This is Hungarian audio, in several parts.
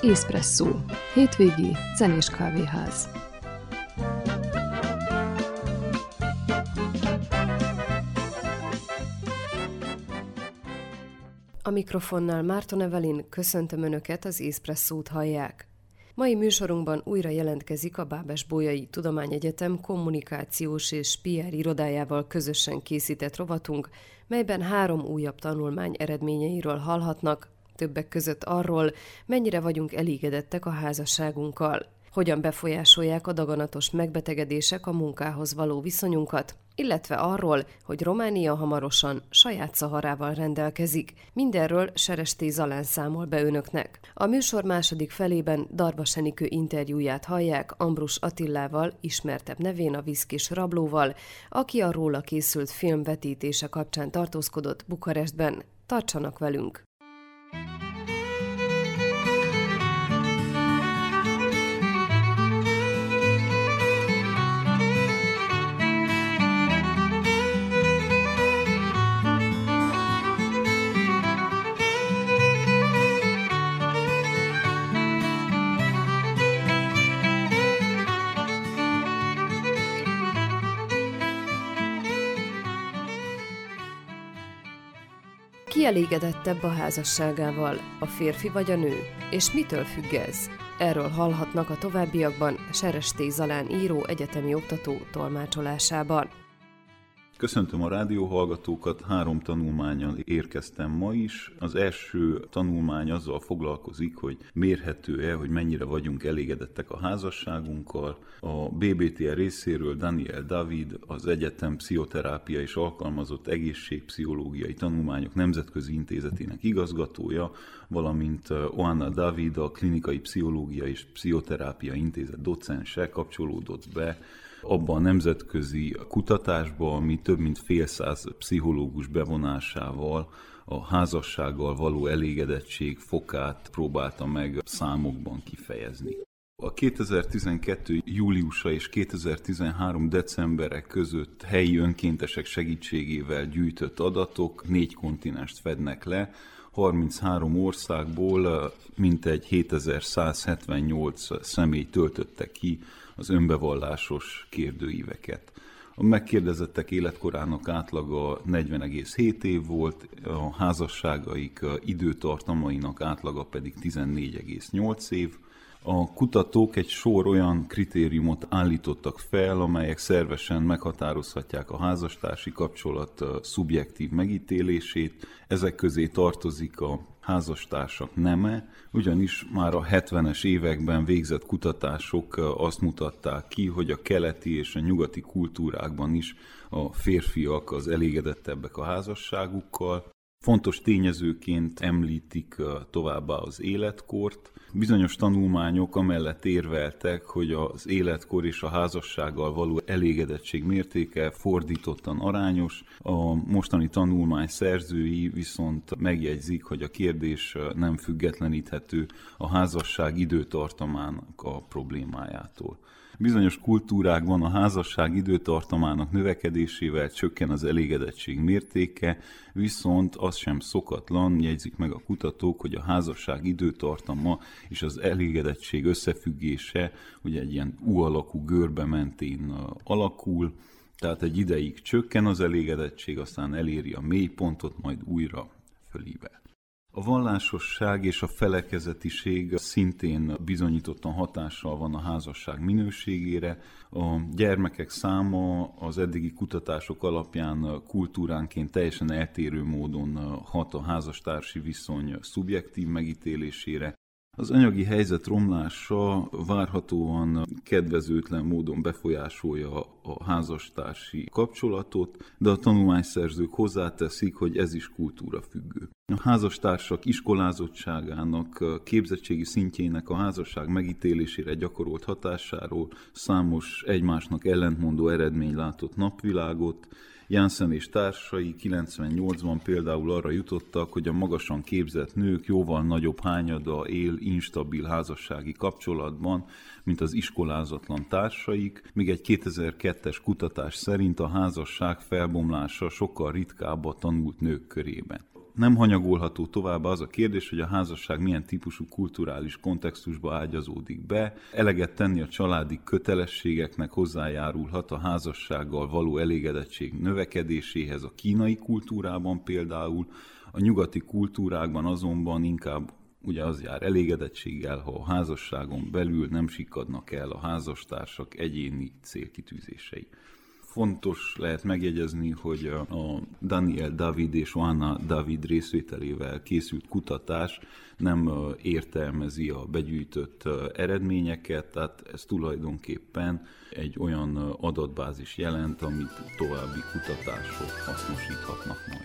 Espresso. Hétvégi zenés kávéház. A mikrofonnál Márton Evelyn, köszöntöm Önöket, az Espresszót hallják. Mai műsorunkban újra jelentkezik a Bábes-Bolyai Tudományegyetem kommunikációs és PR irodájával közösen készített rovatunk, melyben 3 újabb tanulmány eredményeiről hallhatnak, többek között arról, mennyire vagyunk elégedettek a házasságunkkal, hogyan befolyásolják a daganatos megbetegedések a munkához való viszonyunkat, illetve arról, hogy Románia hamarosan saját Szaharával rendelkezik. Mindenről Seresté Zalán számol be Önöknek. A műsor második felében Darvas Enikő interjúját hallják Ambrus Attillával, ismertebb nevén a Viszkis rablóval, aki a róla készült film vetítése kapcsán tartózkodott Bukarestben. Tartsanak velünk! Ki elégedettebb a házasságával, a férfi vagy a nő? És mitől függ ez? Erről hallhatnak a továbbiakban Seresté Zalán író, egyetemi oktató tolmácsolásában. Köszöntöm a rádióhallgatókat, 3 tanulmánnyal érkeztem ma is. Az első tanulmány azzal foglalkozik, hogy mérhető-e, hogy mennyire vagyunk elégedettek a házasságunkkal. A BBTR részéről Daniel David, az Egyetem Pszichoterápia és Alkalmazott Egészségpszichológiai Tanulmányok Nemzetközi Intézetének igazgatója, valamint Oana David, a Klinikai Pszichológia és Pszichoterápia Intézet docense kapcsolódott be abban a nemzetközi kutatásban, ami több mint fél száz pszichológus bevonásával a házassággal való elégedettség fokát próbálta meg számokban kifejezni. A 2012. júliusa és 2013. decembere között helyi önkéntesek segítségével gyűjtött adatok 4 kontinenst fednek le, 33 országból mintegy 7178 személy töltötte ki az önbevallásos kérdőíveket. A megkérdezettek életkorának átlaga 40,7 év volt, a házasságaik időtartamainak átlaga pedig 14,8 év. A kutatók egy sor olyan kritériumot állítottak fel, amelyek szervesen meghatározhatják a házastársi kapcsolat szubjektív megítélését. Ezek közé tartozik a házastársak neme, ugyanis már a 70-es években végzett kutatások azt mutatták ki, hogy a keleti és a nyugati kultúrákban is a férfiak az elégedettebbek a házasságukkal. Fontos tényezőként említik továbbá az életkort. Bizonyos tanulmányok amellett érveltek, hogy az életkor és a házassággal való elégedettség mértéke fordítottan arányos. A mostani tanulmány szerzői viszont megjegyzik, hogy a kérdés nem függetleníthető a házasság időtartamának a problémájától. Bizonyos kultúrákban a házasság időtartamának növekedésével csökken az elégedettség mértéke, viszont az sem szokatlan, jegyzik meg a kutatók, hogy a házasság időtartama és az elégedettség összefüggése ugye egy ilyen U-alakú görbe mentén alakul, tehát egy ideig csökken az elégedettség, aztán eléri a mélypontot, majd újra fölível. A vallásosság és a felekezetiség szintén bizonyítottan hatással van a házasság minőségére. A gyermekek száma az eddigi kutatások alapján kultúránként teljesen eltérő módon hat a házastársi viszony szubjektív megítélésére. Az anyagi helyzet romlása várhatóan kedvezőtlen módon befolyásolja a házastársi kapcsolatot, de a tanulmányszerzők hozzáteszik, hogy ez is kultúrafüggő. A házastársak iskolázottságának, képzettségi szintjének a házasság megítélésére gyakorolt hatásáról számos egymásnak ellentmondó eredmény látott napvilágot. Jansen és társai 98-ban például arra jutottak, hogy a magasan képzett nők jóval nagyobb hányada él instabil házassági kapcsolatban, mint az iskolázatlan társaik, míg egy 2002-es kutatás szerint a házasság felbomlása sokkal ritkább a tanult nők körében. Nem hanyagolható tovább az a kérdés, hogy a házasság milyen típusú kulturális kontextusba ágyazódik be. Eleget tenni a családi kötelességeknek hozzájárulhat a házassággal való elégedettség növekedéséhez a kínai kultúrában például, a nyugati kultúrákban azonban inkább ugye az jár elégedettséggel, ha a házasságon belül nem sikkadnak el a házastársak egyéni célkitűzései. Fontos lehet megjegyezni, hogy a Daniel David és Joanna David részvételével készült kutatás nem értelmezi a begyűjtött eredményeket, tehát ez tulajdonképpen egy olyan adatbázis jelent, amit további kutatások hasznosíthatnak majd.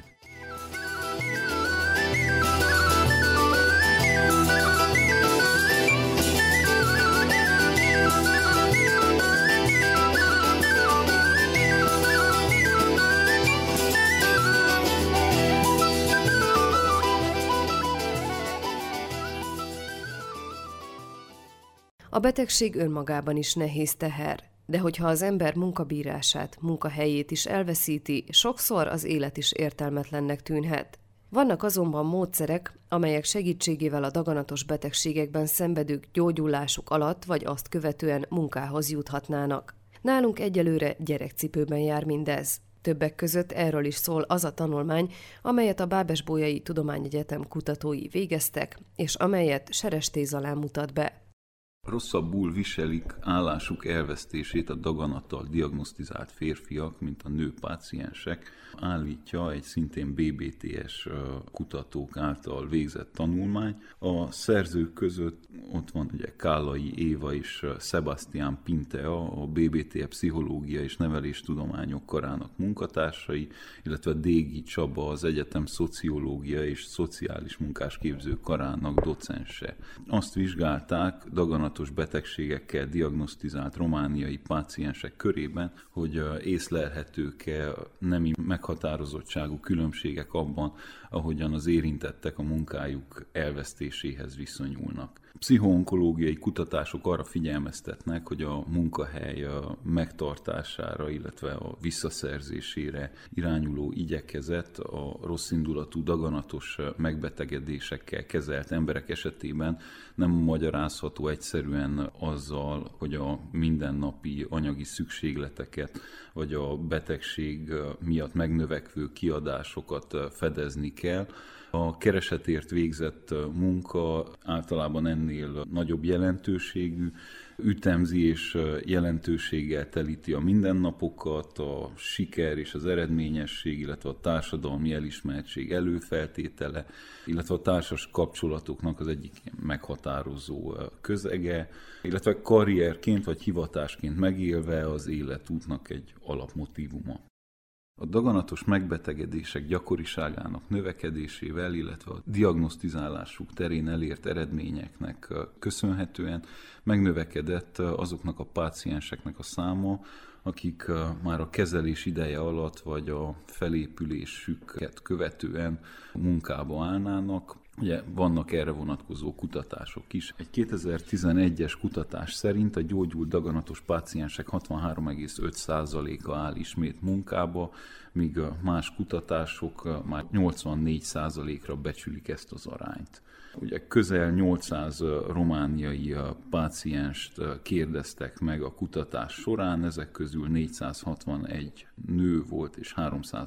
A betegség önmagában is nehéz teher, de hogyha az ember munkabírását, munkahelyét is elveszíti, sokszor az élet is értelmetlennek tűnhet. Vannak azonban módszerek, amelyek segítségével a daganatos betegségekben szenvedők gyógyulásuk alatt vagy azt követően munkához juthatnának. Nálunk egyelőre gyerekcipőben jár mindez. Többek között erről is szól az a tanulmány, amelyet a Bábesbolyai Tudományegyetem kutatói végeztek, és amelyet Seresté Zalán mutat be. Rosszabbul viselik állásuk elvesztését a daganattal diagnosztizált férfiak, mint a nő páciensek, állítja egy szintén BBTS kutatók által végzett tanulmány. A szerzők között ott van ugye Kállai Éva és Sebastián Pintea, a BBT pszichológia és neveléstudományok karának munkatársai, illetve Dégi Csaba, az egyetem szociológia és szociális munkásképző karának docense. Azt vizsgálták daganatos betegségekkel diagnosztizált romániai páciensek körében, hogy észlelhetők-e nemi meghatározottságú különbségek abban, ahogyan az érintettek a munkájuk elvesztéséhez viszonyulnak. Pszichoonkológiai kutatások arra figyelmeztetnek, hogy a munkahely megtartására, illetve a visszaszerzésére irányuló igyekezet a rosszindulatú daganatos megbetegedésekkel kezelt emberek esetében nem magyarázható egyszerűen azzal, hogy a mindennapi anyagi szükségleteket vagy a betegség miatt megnövekvő kiadásokat fedezni kell. A keresetért végzett munka általában ennél nagyobb jelentőségű, ütemzi és jelentőséggel telíti a mindennapokat, a siker és az eredményesség, illetve a társadalmi elismertség előfeltétele, illetve a társas kapcsolatoknak az egyik meghatározó közege, illetve karrierként vagy hivatásként megélve az életútnak egy alapmotívuma. A daganatos megbetegedések gyakoriságának növekedésével, illetve a diagnosztizálásuk terén elért eredményeknek köszönhetően megnövekedett azoknak a pácienseknek a száma, akik már a kezelés ideje alatt vagy a felépülésüket követően munkába állnának. Ugye vannak erre vonatkozó kutatások is. Egy 2011-es kutatás szerint a gyógyult daganatos páciensek 63,5%-a áll ismét munkába, míg más kutatások már 84%-ra becsülik ezt az arányt. Ugye közel 800 romániai pácienst kérdeztek meg a kutatás során, ezek közül 461 nő volt és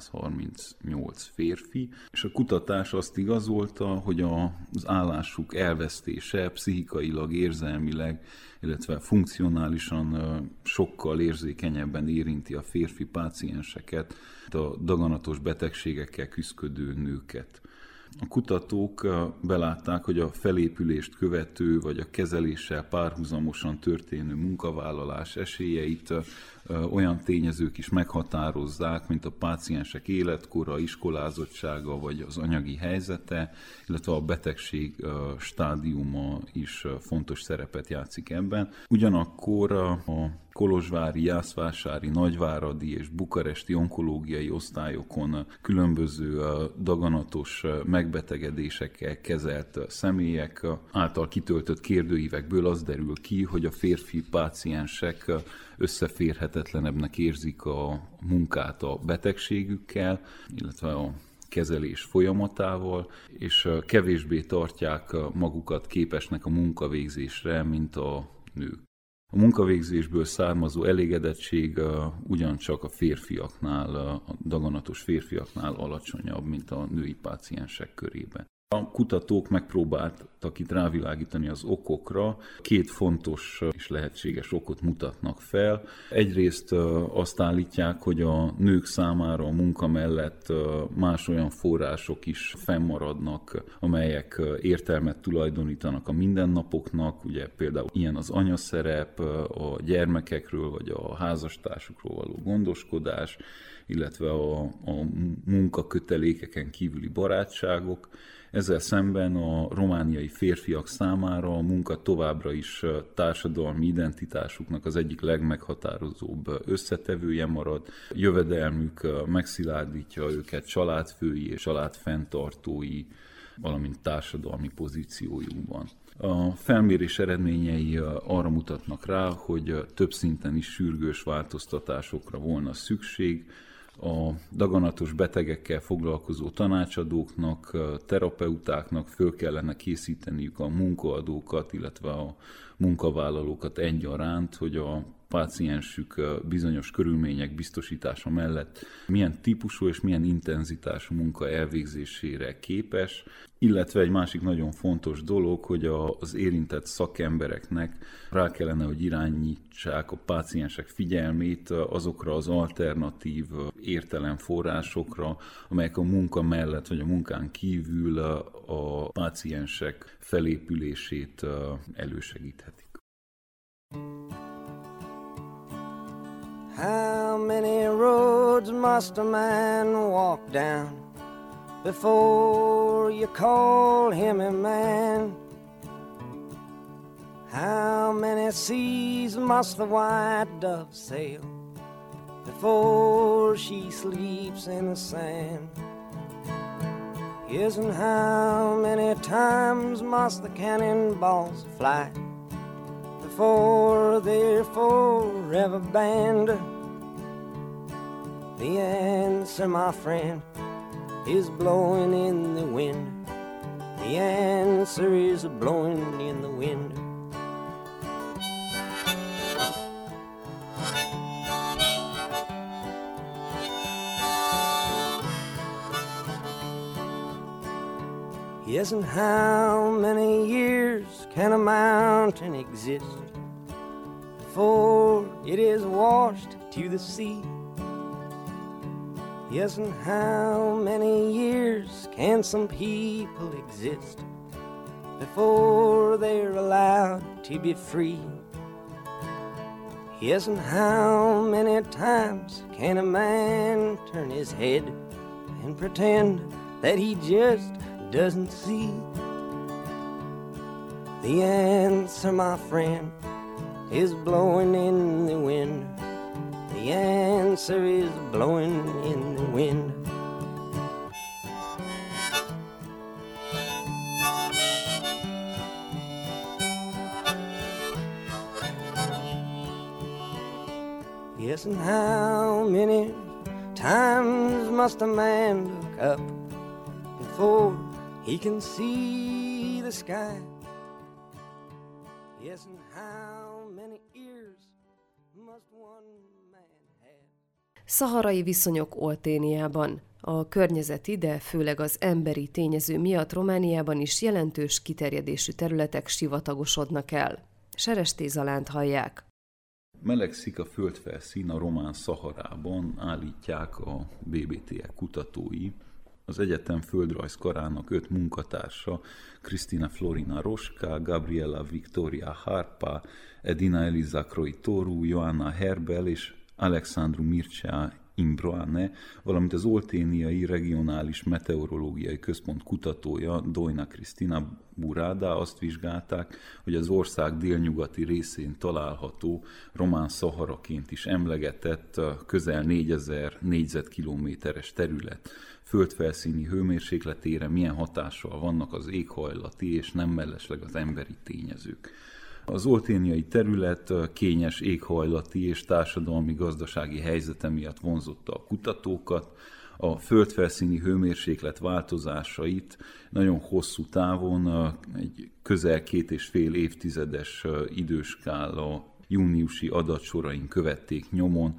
338 férfi, és a kutatás azt igazolta, hogy az állásuk elvesztése pszichikailag, érzelmileg, illetve funkcionálisan sokkal érzékenyebben érinti a férfi pácienseket, a daganatos betegségekkel küszködő nőket. A kutatók belátták, hogy a felépülést követő vagy a kezeléssel párhuzamosan történő munkavállalás esélyeit olyan tényezők is meghatározzák, mint a páciensek életkora, iskolázottsága vagy az anyagi helyzete, illetve a betegség stádiuma is fontos szerepet játszik ebben. Ugyanakkor a kolozsvári, jászvásári, nagyváradi és bukaresti onkológiai osztályokon különböző daganatos megbetegedésekkel kezelt személyek által kitöltött kérdőívekből az derül ki, hogy a férfi páciensek összeférhetetlenebbnek érzik a munkát a betegségükkel, illetve a kezelés folyamatával, és kevésbé tartják magukat képesnek a munkavégzésre, mint a nők. A munkavégzésből származó elégedettség ugyancsak a férfiaknál, a daganatos férfiaknál alacsonyabb, mint a női páciensek körében. A kutatók megpróbáltak itt rávilágítani az okokra, két fontos és lehetséges okot mutatnak fel. Egyrészt azt állítják, hogy a nők számára a munka mellett más olyan források is fennmaradnak, amelyek értelmet tulajdonítanak a mindennapoknak, ugye például ilyen az anyaszerep, a gyermekekről vagy a házastársukról való gondoskodás, illetve a munkakötelékeken kívüli barátságok. Ezzel szemben a romániai férfiak számára a munka továbbra is társadalmi identitásuknak az egyik legmeghatározóbb összetevője marad. Jövedelmük megszilárdítja őket családfői és családfenntartói, valamint társadalmi pozíciójukban. A felmérés eredményei arra mutatnak rá, hogy több szinten is sürgős változtatásokra volna szükség. A daganatos betegekkel foglalkozó tanácsadóknak, terapeutáknak föl kellene készíteniük a munkaadókat, illetve a munkavállalókat egyaránt, hogy a páciensük bizonyos körülmények biztosítása mellett milyen típusú és milyen intenzitású munka elvégzésére képes, illetve egy másik nagyon fontos dolog, hogy az érintett szakembereknek rá kellene, hogy irányítsák a páciensek figyelmét azokra az alternatív értelemforrásokra, amelyek a munka mellett vagy a munkán kívül a páciensek felépülését elősegíthetik. How many roads must a man walk down before you call him a man? How many seas must the white dove sail before she sleeps in the sand? Yes, and how many times must the cannonballs fly before they're forever banned? The answer, my friend, is blowing in the wind. The answer is blowing in the wind. Yes, and how many years can a mountain exist before it is washed to the sea? Yes, and how many years can some people exist before they're allowed to be free? Yes, and how many times can a man turn his head and pretend that he just doesn't see? The answer, my friend, is blowing in the wind. The answer is blowing in the wind. Yes, and how many times must a man look up before he can see the sky? Yes, and how many ears must one man have? Szaharai viszonyok Olténiában. A környezeti, de főleg az emberi tényező miatt Romániában is jelentős kiterjedésű területek sivatagosodnak el. Seresté Zalánt hallják. Melegszik a földfelszín a román Szaharában, állítják a BBTE kutatói. Az egyetem földrajzkarának 5 munkatársa, Cristina Florina Roska, Gabriela Victoria Harpa, Edina Eliza Croitoru, Joanna Herbel és Alexandru Mircea Imbroane, valamint az Olténiai Regionális Meteorológiai Központ kutatója, Dojna Cristina Burada azt vizsgálták, hogy az ország délnyugati részén található román Szaharaként is emlegetett közel 4000 négyzetkilométeres terület földfelszíni hőmérsékletére milyen hatással vannak az éghajlati és nem mellesleg az emberi tényezők. Az olténiai terület kényes éghajlati és társadalmi-gazdasági helyzete miatt vonzotta a kutatókat. a földfelszíni hőmérséklet változásait nagyon hosszú távon, egy közel 2,5 évtizedes időskála júniusi adatsorain követték nyomon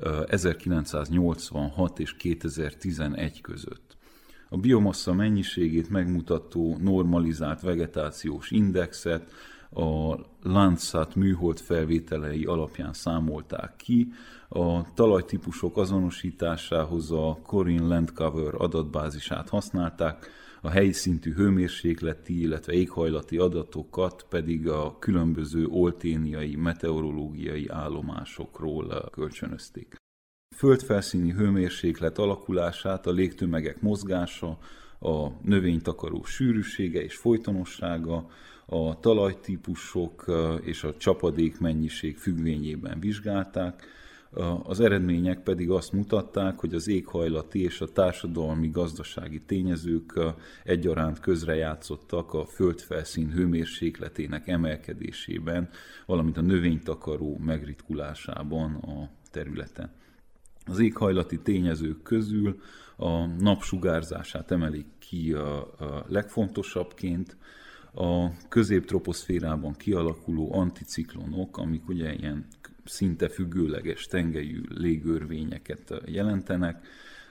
1986 és 2011 között. A biomassa mennyiségét megmutató normalizált vegetációs indexet a Landsat műhold felvételei alapján számolták ki. A talajtípusok azonosításához a Corin Landcover adatbázisát használták, a helyi szintű hőmérsékleti, illetve éghajlati adatokat pedig a különböző olténiai meteorológiai állomásokról kölcsönözték. A földfelszíni hőmérséklet alakulását a légtömegek mozgása, a növénytakaró sűrűsége és folytonossága, a talajtípusok és a csapadékmennyiség függvényében vizsgálták. Az eredmények pedig azt mutatták, hogy az éghajlati és a társadalmi-gazdasági tényezők egyaránt közrejátszottak a földfelszín hőmérsékletének emelkedésében, valamint a növénytakaró megritkulásában a területen. Az éghajlati tényezők közül a napsugárzását emelik ki a legfontosabbként, a középtroposzférában kialakuló anticiklonok, amik ugye ilyen szinte függőleges tengelyű légörvényeket jelentenek.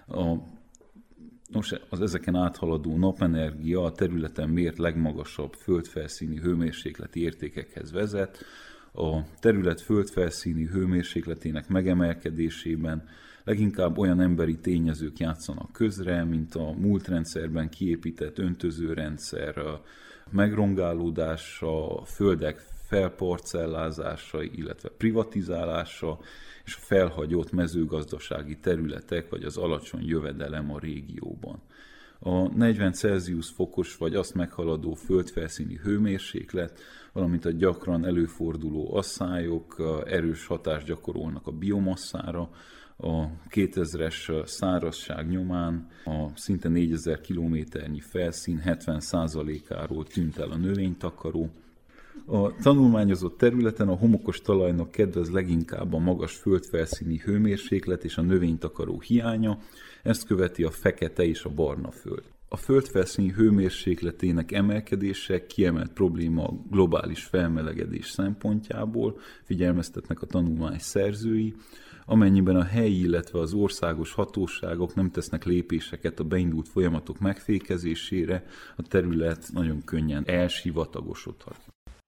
Az ezeken áthaladó napenergia a területen mért legmagasabb földfelszíni hőmérsékleti értékekhez vezet. A terület földfelszíni hőmérsékletének megemelkedésében leginkább olyan emberi tényezők játszanak közre, mint a múltrendszerben kiépített öntözőrendszer megrongálódása, a földek felparcellázása, illetve privatizálása, és a felhagyott mezőgazdasági területek, vagy az alacsony jövedelem a régióban. A 40 Celsius fokos vagy azt meghaladó földfelszíni hőmérséklet, valamint a gyakran előforduló asszályok erős hatást gyakorolnak a biomasszára. A 2000-es szárazság nyomán a szinte 4000 kilométernyi felszín 70%-áról tűnt el a növénytakaró. A tanulmányozott területen a homokos talajnak kedvez leginkább a magas földfelszíni hőmérséklet és a növénytakaró hiánya, ezt követi a fekete és a barna föld. A földfelszíni hőmérsékletének emelkedése kiemelt probléma a globális felmelegedés szempontjából, figyelmeztetnek a tanulmány szerzői, amennyiben a helyi, illetve az országos hatóságok nem tesznek lépéseket a beindult folyamatok megfékezésére, a terület nagyon könnyen elsivatagosodhat.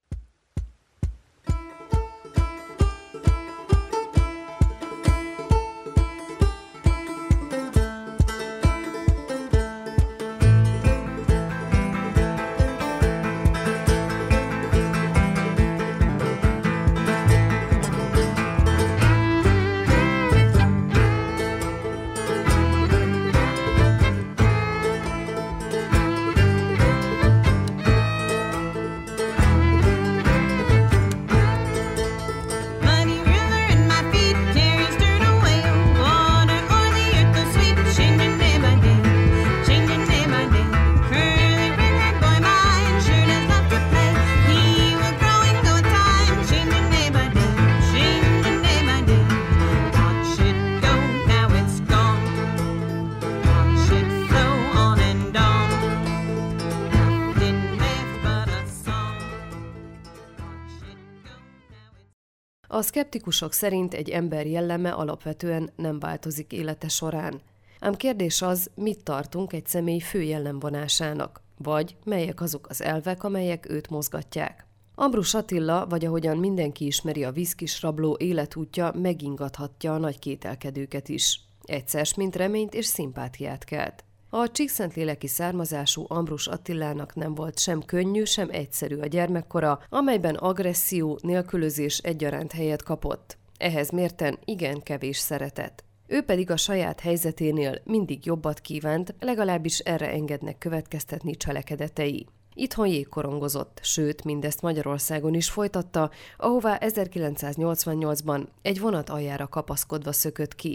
A szkeptikusok szerint egy ember jelleme alapvetően nem változik élete során. Ám kérdés az, mit tartunk egy személy fő jellemvonásának, vagy melyek azok az elvek, amelyek őt mozgatják. Ambrus Attila, vagy ahogyan mindenki ismeri a viszkis rabló életútja, megingathatja a nagy kételkedőket is. Egyszer mint reményt és szimpátiát kelt. A csíkszentléleki származású Ambrus Attilának nem volt sem könnyű, sem egyszerű a gyermekkora, amelyben agresszió, nélkülözés egyaránt helyet kapott. Ehhez mérten igen kevés szeretet. Ő pedig a saját helyzeténél mindig jobbat kívánt, legalábbis erre engednek következtetni cselekedetei. Itthon jégkorongozott, sőt, mindezt Magyarországon is folytatta, ahová 1988-ban egy vonat aljára kapaszkodva szökött ki.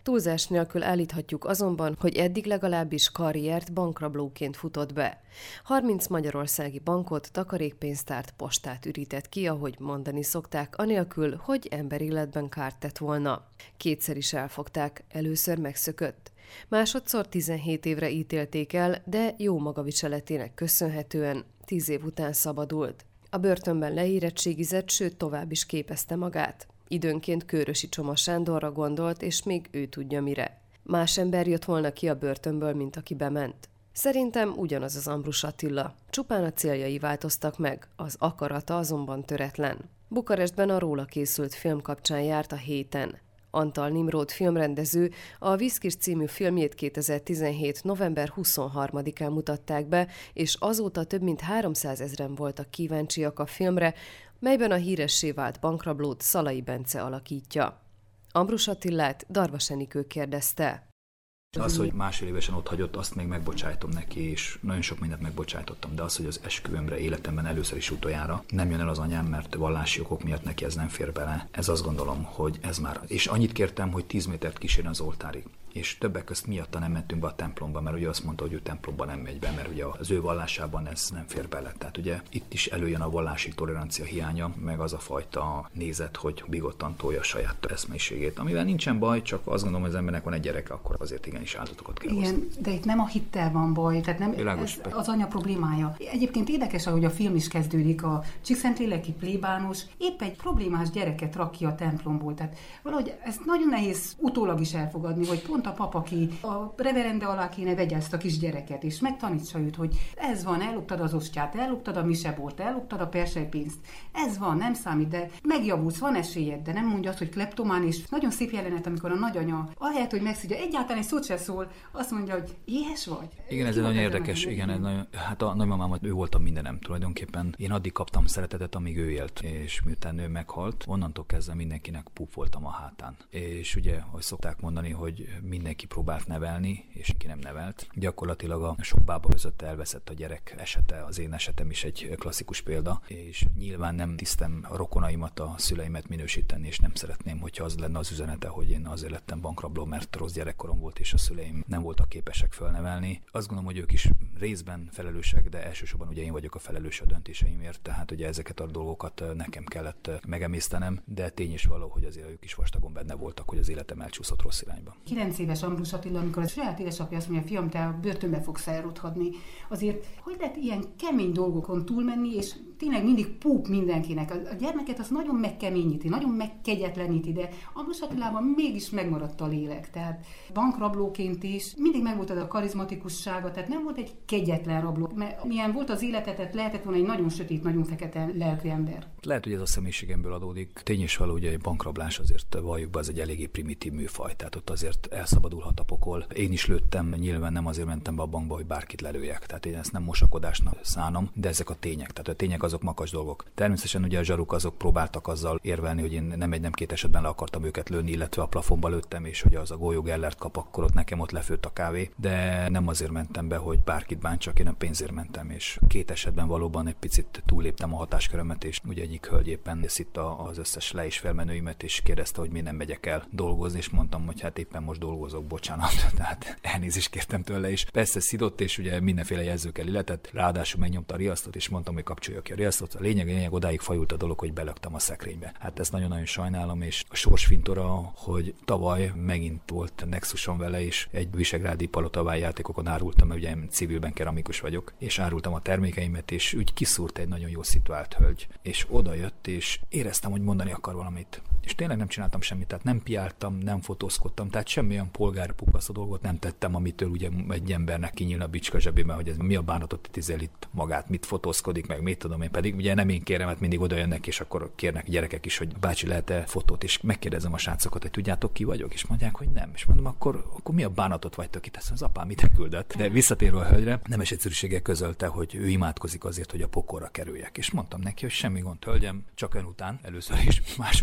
Túlzás nélkül állíthatjuk azonban, hogy eddig legalábbis karriert bankrablóként futott be. 30 magyarországi bankot, takarékpénztárt, postát ürített ki, ahogy mondani szokták, anélkül, hogy emberéletben kárt tett volna. Kétszer is elfogták, először megszökött. Másodszor 17 évre ítélték el, de jó magaviseletének köszönhetően 10 év után szabadult. A börtönben leérettségizett, sőt tovább is képezte magát. Időnként Kőrösi Csoma Sándorra gondolt, és még ő tudja mire. Más ember jött volna ki a börtönből, mint aki bement. Szerintem ugyanaz az Ambrus Attila. Csupán a céljai változtak meg, az akarata azonban töretlen. Bukarestben a róla készült film kapcsán járt a héten. Antal Nimród filmrendező a Viszkis című filmjét 2017. november 23-án mutatták be, és azóta több mint 300 000-en voltak kíváncsiak a filmre, melyben a híressé vált bankrablót Szalai Bence alakítja. Ambrus Attilát Darvas Enikő kérdezte. Az, hogy másfél évesen ott hagyott, azt még megbocsájtom neki, és nagyon sok mindent megbocsájtottam, de az, hogy az esküvőmre életemben először is utoljára nem jön el az anyám, mert vallási okok miatt neki ez nem fér bele. Ez azt gondolom, hogy ez már. És annyit kértem, hogy 10 métert kísérjen az oltárig. És többek közt miatta nem mentünk be a templomba, mert ugye azt mondta, hogy ő templomba nem megy be, mert ugye az ő vallásában ez nem fér bele. Tehát ugye itt is előjön a vallási tolerancia hiánya, meg az a fajta nézet, hogy bigottan tolja a saját eszmeiségét. Amivel nincsen baj, csak azt gondolom, hogy az embernek van egy gyereke, akkor azért igenis áldozatokat kell hozni. Igen, de itt nem a hittel van baj, tehát nem Világos, ez az anya problémája. Egyébként érdekes, ahogy a film is kezdődik, a Csíkszentléleki plébános épp egy problémás gyereket rak ki a templomból. Tehát valahogy ez nagyon nehéz utólag is elfogadni, hogy pont a pap, aki a reverende alá kéne vegye ezt a kis gyereket, és megtanítsa őt, hogy ez van, elloptad az ostját, elloptad a misebort, elloptad a perselypénzt, ez van, nem számít, de megjavulsz, van esélyed, de nem mondja azt, hogy kleptomán, és nagyon szép jelenet, amikor a nagyanya, ahelyett, hogy megszidja, egyáltalán egy szót se szól, azt mondja, hogy éhes vagy. Igen, ez nagyon érdekes, igen, ez nagyon, hát a nagymamámat ő volt a mindenem tulajdonképpen. Én addig kaptam szeretetet, amíg ő élt, és miután ő meghalt, onnantól kezdve mindenkinek pup voltam a hátán. És ugye, ahogy szokták mondani, hogy mindenki próbált nevelni, és ki nem nevelt. Gyakorlatilag a sok bába között elveszett a gyerek esete, az én esetem is egy klasszikus példa, és nyilván nem tisztem a rokonaimat, a szüleimet minősíteni, és nem szeretném, hogyha az lenne az üzenete, hogy én azért lettem bankrabló, mert rossz gyerekkorom volt, és a szüleim nem voltak képesek fölnevelni. Azt gondolom, hogy ők is részben felelősek, de elsősorban ugye én vagyok a felelős a döntéseimért, tehát ugye ezeket a dolgokat nekem kellett megemésztenem, de tény is való, hogy azért ők is vastagon benne voltak, hogy az életem elcsúszott rossz irányba. 9 éves Ambrus Attila, amikor a saját édesapja azt mondja, fiam, te a börtönbe fogsz elrothadni. Azért hogy lehet ilyen kemény dolgokon túlmenni, és tényleg mindig púp mindenkinek. A gyermeket az nagyon megkeményíti, nagyon megkegyetleníti, de Ambrus Attilában mégis megmaradt a lélek. Tehát bankrablóként is mindig megvolt az a karizmatikussága, tehát nem volt egy kegyetlen rabló. Mert milyen volt az életetet, lehetett volna egy nagyon sötét, nagyon fekete lelkű ember. Lehet, hogy ez a személyiségemből adódik. Tény is való, hogy egy bankrablás azért valljuk be, az egy eléggé primitív műfaj, tehát ott azért elszabadulhat a pokol. Én is lőttem, nyilván nem azért mentem be a bankba, hogy bárkit lelőjek. Tehát én ezt nem mosakodásnak szánom, de ezek a tények. Tehát a tények azok makacs dolgok. Természetesen ugye a zsaruk azok próbáltak azzal érvelni, hogy én nem két esetben le akartam őket lőni, illetve a plafonba lőttem, és hogy az a golyó Gellert kap, akkor ott nekem ott lefőtt a kávé. De nem azért mentem be, hogy bárkit bántsak, én a pénzért mentem, és 2 esetben valóban egy picit túlléptem a hatáskörömet, és ugye egyik hölgy éppen szitta az összes le- és felmenőimet, és kérdezte, hogy miért nem megyek el dolgozni, és mondtam, hogy hát éppen most dolgozok, bocsánat. Tehát elnézést kértem tőle is. Persze szidott, és ugye mindenféle jelzőkkel illetett, ráadásul megnyomta a riasztót, és mondtam, hogy kapcsolja ki a riasztót. A lényeg odáig fajult a dolog, hogy belöktem a szekrénybe. Hát ezt nagyon-nagyon sajnálom, és a sorsfintora, hogy tavaly megint volt nexusom vele, és egy visegrádi palotavályjátékokon árultam, mert ugye civilben keramikus vagyok, és árultam a termékeimet, és úgy kiszúrt egy nagyon jó szituált hölgy, és oda jött, és éreztem, hogy mondani akar valamit. És tényleg nem csináltam semmit, tehát nem piáltam, nem fotózkodtam, tehát semmilyen polgárpukasz a dolgot nem tettem, amitől ugye egy embernek kinyílna a bicska zsebében, hogy ez mi a bánatot tízel itt magát, mit fotózkodik, meg mit tudom én, pedig ugye nem én kérem, hát mindig oda jönnek, és akkor kérnek gyerekek is, hogy bácsi, lehet-e fotót, és megkérdezem a srácokat, hogy tudjátok ki vagyok, és mondják, hogy nem, és mondom, akkor mi a bánatot vagytok itt, ezt az apám mit küldött. De visszatérve a hölgyre, nemes egyszerűséggel közölte, hogy ő imádkozik azért, hogy a pokolra kerüljek, és mondtam neki, hogy semmi gond, hölgyem, csak ön után, először is, másodszor meg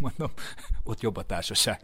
mondom, ott jobb a társaság.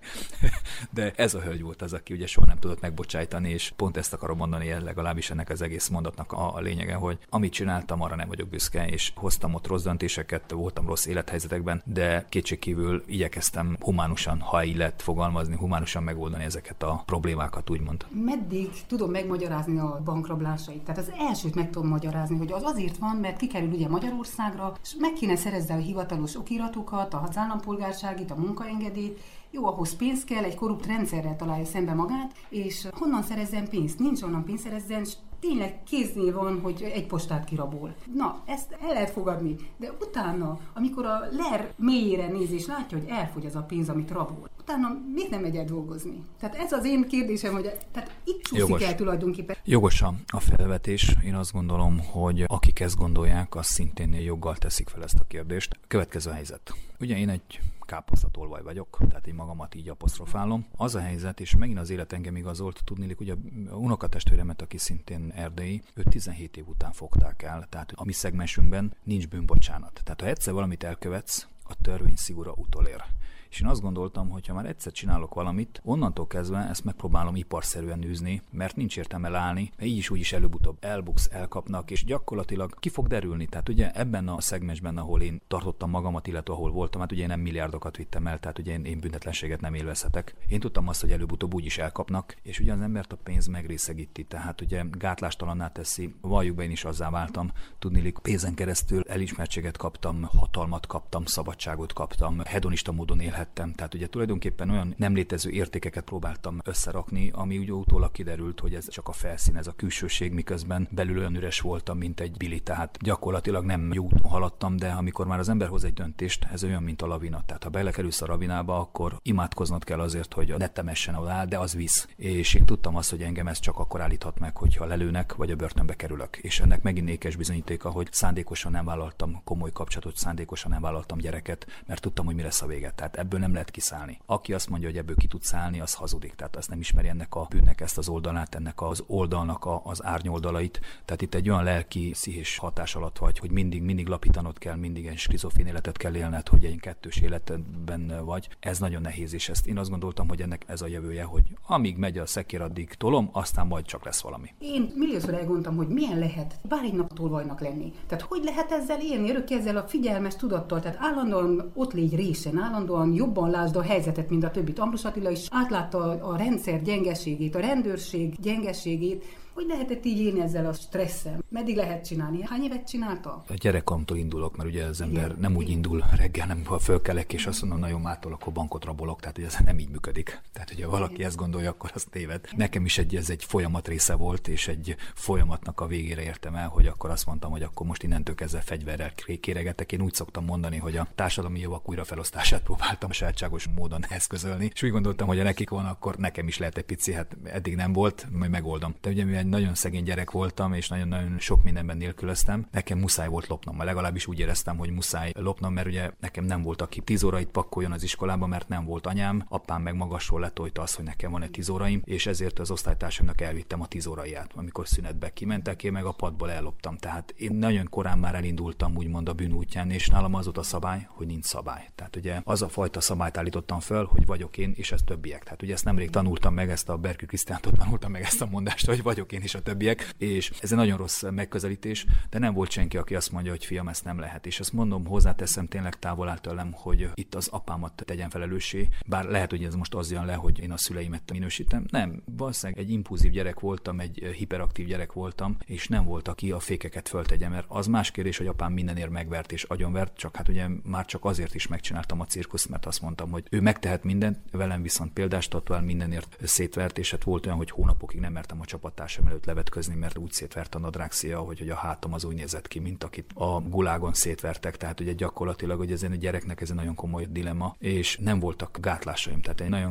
De ez a hölgy volt az, aki ugye soha nem tudott megbocsájtani, és pont ezt akarom mondani, legalábbis ennek az egész mondatnak a lényege, hogy amit csináltam, arra nem vagyok büszke, és hoztam ott rossz döntéseket, voltam rossz élethelyzetekben, de kétségkívül igyekeztem humánusan, ha így lehet fogalmazni, humánusan megoldani ezeket a problémákat, úgymond. Meddig tudom megmagyarázni a bankrablásait? Tehát az elsőt meg tudom magyarázni, hogy az azért van, mert kikerül ugye Magyarországra, és meg kéne szerezni a hivatalos okiratokat, az állampolgárságit, a munkaengedélyt. Jó, ahhoz pénz kell, egy korrupt rendszerrel találja szembe magát, és honnan szerezzen pénzt? Nincs onnan pénzt szerezzen, és tényleg kéznél van, hogy egy postát kirabol. Na, ezt el lehet fogadni, de utána, amikor a LER mélyére néz és látja, hogy elfogy az a pénz, amit rabol, utána miért nem megy el dolgozni? Tehát ez az én kérdésem, hogy tehát itt csúszik el tulajdonképpen. Jogos a felvetés. Én azt gondolom, hogy akik ezt gondolják, az szintén joggal teszik fel ezt a kérdést. Következő helyzet. Ugye én egy káposztatolvaj vagyok, tehát én magamat így apostrofálom. Az a helyzet, és megint az élet engem igazolt, tudniillik, ugye a unokatestvéremet, aki szintén erdélyi, őt 17 év után fogták el, tehát a mi szegmensünkben nincs bűnbocsánat. Tehát ha egyszer valamit elkövetsz, a törvény szigora utolér. És én azt gondoltam, hogy ha már egyszer csinálok valamit, onnantól kezdve ezt megpróbálom iparszerűen űzni, mert nincs értelme leállni, mert így is úgyis előbb-utóbb elbuksz, elkapnak, és gyakorlatilag ki fog derülni. Tehát ugye ebben a szegmensben, ahol én tartottam magamat, illetve ahol voltam, hát ugye én nem milliárdokat vittem el, tehát ugye én büntetlenséget nem élvezhetek. Én tudtam azt, hogy előbb-utóbb úgyis elkapnak, és ugye az embert a pénz megrészegíti, tehát ugye gátlástalanná teszi. Valljuk be, én is azzá váltam, tudniillik, pénzen keresztül elismertséget kaptam, hatalmat kaptam, szabadságot kaptam, hedonista módon élhettem. Tehát ugye tulajdonképpen olyan nem létező értékeket próbáltam összerakni, ami ugye utólag kiderült, hogy ez csak a felszín, ez a külsőség, miközben belül olyan üres voltam, mint egy bili. Tehát gyakorlatilag nem jó úton haladtam, de amikor már az ember hoz egy döntést, ez olyan, mint a lavina. Tehát ha belekerülsz a ravinába, akkor imádkoznod kell azért, hogy ne temessen oda, de az visz. És én tudtam azt, hogy engem ez csak akkor állíthat meg, hogyha lelőnek, vagy a börtönbe kerülök. És ennek megint ékes bizonyítéka, hogy szándékosan nem vállaltam komoly kapcsolatot, szándékosan nem vállaltam gyereket, mert tudtam, hogy mi lesz a vége. Tehát ebből nem lehet kiszállni. Aki azt mondja, hogy ebből ki tud szállni, az hazudik. Tehát azt nem ismeri ennek a bűnnek ezt az oldalát, ennek az oldalnak az árnyoldalait. Tehát itt egy olyan lelki, pszichés hatás alatt vagy, hogy mindig lapítanod kell, mindig egy skizofrén életet kell élned, hogy egy kettős életben vagy. Ez nagyon nehéz, és ezt én azt gondoltam, hogy ennek ez a jövője, hogy amíg megy a szekér, addig tolom, aztán majd csak lesz valami. Én milliószor elgondoltam, hogy milyen lehet bár egy nap tolvajnak lenni. Tehát hogy lehet ezzel élni, örökké ezzel a figyelmes tudattal, tehát állandóan ott légy résen, állandóan jobban lásd a helyzetet, mint a többit. Ambrus Attila is átlátta a rendszer gyengeségét, a rendőrség gyengeségét. Hogy lehetett így élni ezzel a stresszel? Meddig lehet csinálni? Hány évet csinálta? A gyerekkoromtól indulok, mert ugye az ember nem úgy indul reggel, nem ha fölkelek, és azt mondom, nagyon mától, akkor bankot rabolok, tehát ez nem így működik. Tehát, hogyha valaki ezt gondolja, akkor az téved. Nekem is ez egy folyamat része volt, és egy folyamatnak a végére értem el, hogy akkor azt mondtam, hogy akkor most innentől kezdve fegyverrel kéregetek. Én úgy szoktam mondani, hogy a társadalmi javak újrafelosztását próbáltam sajátságos módon eszközölni, és úgy gondoltam, hogy ha nekik van, akkor nekem is lehet egy pici, hát eddig nem volt, majd megoldom. De ugye mivel nagyon szegény gyerek voltam, és nagyon-nagyon sok mindenben nélkülöztem, nekem muszáj volt lopnom. Legalábbis úgy éreztem, hogy muszáj lopnom, mert ugye nekem nem volt, aki 10 órait pakkoljon az iskolába, mert nem volt anyám, apám meg magasról letolta azt, hogy nekem van egy 10 óraim, és ezért az osztálytársamnak elvittem a 10 óraiját. Amikor szünetbe kimentek, én meg a padból elloptam. Tehát én nagyon korán már elindultam úgymond a bűn útján, és nálam az volt a szabály, hogy nincs szabály. Tehát ugye az a fajta szabályt állítottam föl, hogy vagyok én, és ez többiek. Tehát ugye ezt nemrég tanultam meg, ezt a Berkő Krisztiántól tanultam meg ezt a mondást, hogy vagyok én és a többiek, és ez egy nagyon rossz megközelítés, de nem volt senki, aki azt mondja, hogy fiam, ezt nem lehet. És azt mondom, hozzáteszem, tényleg távol áll tőlem, hogy itt az apámat tegyen felelőssé, bár lehet, hogy ez most az jön le, hogy én a szüleimet minősítem. Nem, valószínűleg egy impulzív gyerek voltam, egy hiperaktív gyerek voltam, és nem volt, aki a fékeket föltegye, mert az más kérdés, hogy apám mindenért megvert és agyonvert, csak hát ugye már csak azért is megcsináltam a cirkuszt, mert azt mondtam, hogy ő megtehet mindent, velem viszont példástatuál mindenért szétvert, és hát volt olyan, hogy hónapokig nem mertem a csapattársam előtt levetközni, mert úgy szétvert a nadrágszia, hogy a hátam az úgy nézett ki, mint akit a gulágon szétvertek. Tehát ugye gyakorlatilag, hogy ez egy gyereknek ez egy nagyon komoly dilemma, és nem voltak gátlásaim. Tehát egy nagyon